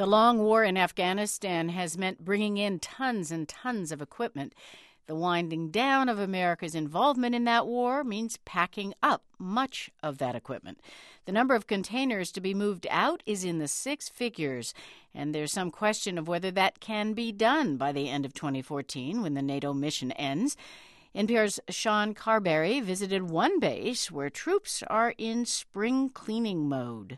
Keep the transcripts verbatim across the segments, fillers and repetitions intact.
The long war in Afghanistan has meant bringing in tons and tons of equipment. The winding down of America's involvement in that war means packing up much of that equipment. The number of containers to be moved out is in the six figures, and there's some question of whether that can be done by the end of twenty fourteen when the NATO mission ends. N P R's Sean Carberry visited one base where troops are in spring cleaning mode.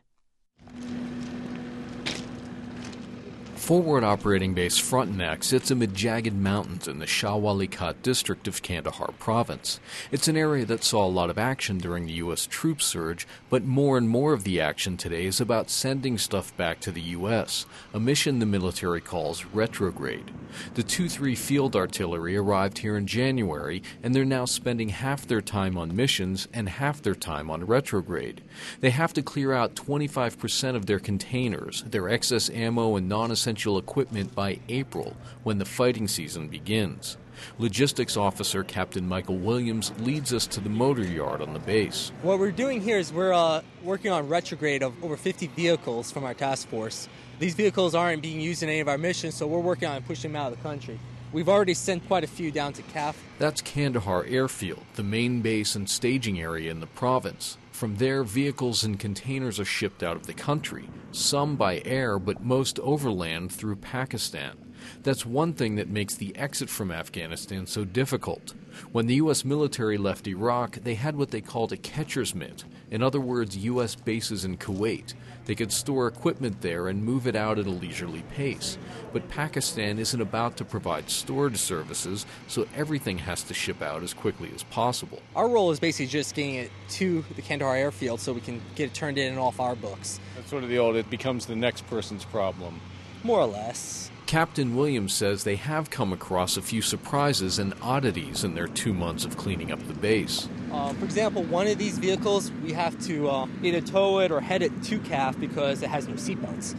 Forward Operating Base Frontenac sits amid jagged mountains in the Shah Wali Khat district of Kandahar province. It's an area that saw a lot of action during the U S troop surge, but more and more of the action today is about sending stuff back to the U S, a mission the military calls retrograde. The two three Field Artillery arrived here in January, and they're now spending half their time on missions and half their time on retrograde. They have to clear out twenty-five percent of their containers, their excess ammo and non-essential equipment by April, when the fighting season begins. Logistics Officer Captain Michael Williams leads us to the motor yard on the base. What we're doing here is we're uh, working on retrograde of over fifty vehicles from our task force. These vehicles aren't being used in any of our missions, so we're working on pushing them out of the country. We've already sent quite a few down to C A F. That's Kandahar Airfield, the main base and staging area in the province. From there, vehicles and containers are shipped out of the country, some by air, but most overland through Pakistan. That's one thing that makes the exit from Afghanistan so difficult. When the U S military left Iraq, they had what they called a catcher's mitt. In other words, U S bases in Kuwait. They could store equipment there and move it out at a leisurely pace. But Pakistan isn't about to provide storage services, so everything has to ship out as quickly as possible. Our role is basically just getting it to the Kandahar airfield so we can get it turned in and off our books. That's sort of the old, it becomes the next person's problem. More or less. Captain Williams says they have come across a few surprises and oddities in their two months of cleaning up the base. Uh, for example, one of these vehicles, we have to uh, either tow it or head it to C A F because it has no seatbelts.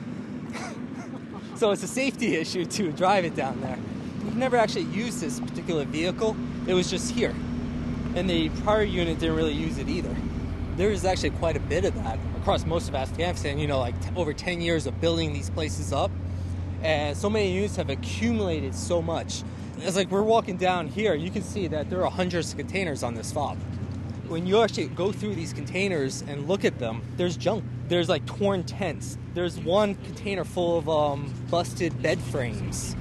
So it's a safety issue to drive it down there. We've never actually used this particular vehicle. It was just here. And the prior unit didn't really use it either. There is actually quite a bit of that across most of Afghanistan, you know, like t- over ten years of building these places up. And so many units have accumulated so much. It's like we're walking down here, you can see that there are hundreds of containers on this fob. When you actually go through these containers and look at them, there's junk. There's like torn tents. There's one container full of um, busted bed frames.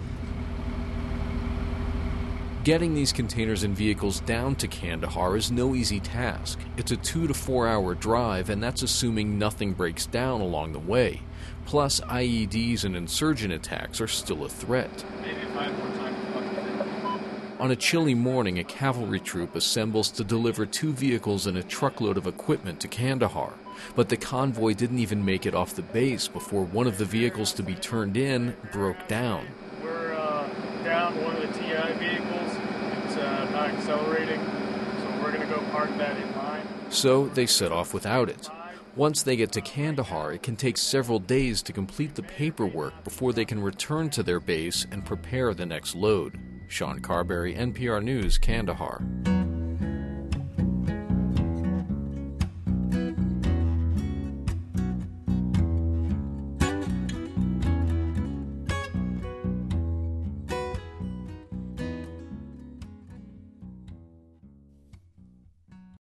Getting these containers and vehicles down to Kandahar is no easy task. It's a two to four hour drive, and that's assuming nothing breaks down along the way. Plus, I E Ds and insurgent attacks are still a threat. On a chilly morning, a cavalry troop assembles to deliver two vehicles and a truckload of equipment to Kandahar. But the convoy didn't even make it off the base before one of the vehicles to be turned in broke down. We're uh, down one of the T I vehicles. It's uh, not accelerating, so we're going to go park that in line. So they set off without it. Once they get to Kandahar, it can take several days to complete the paperwork before they can return to their base and prepare the next load. Sean Carberry, N P R News, Kandahar.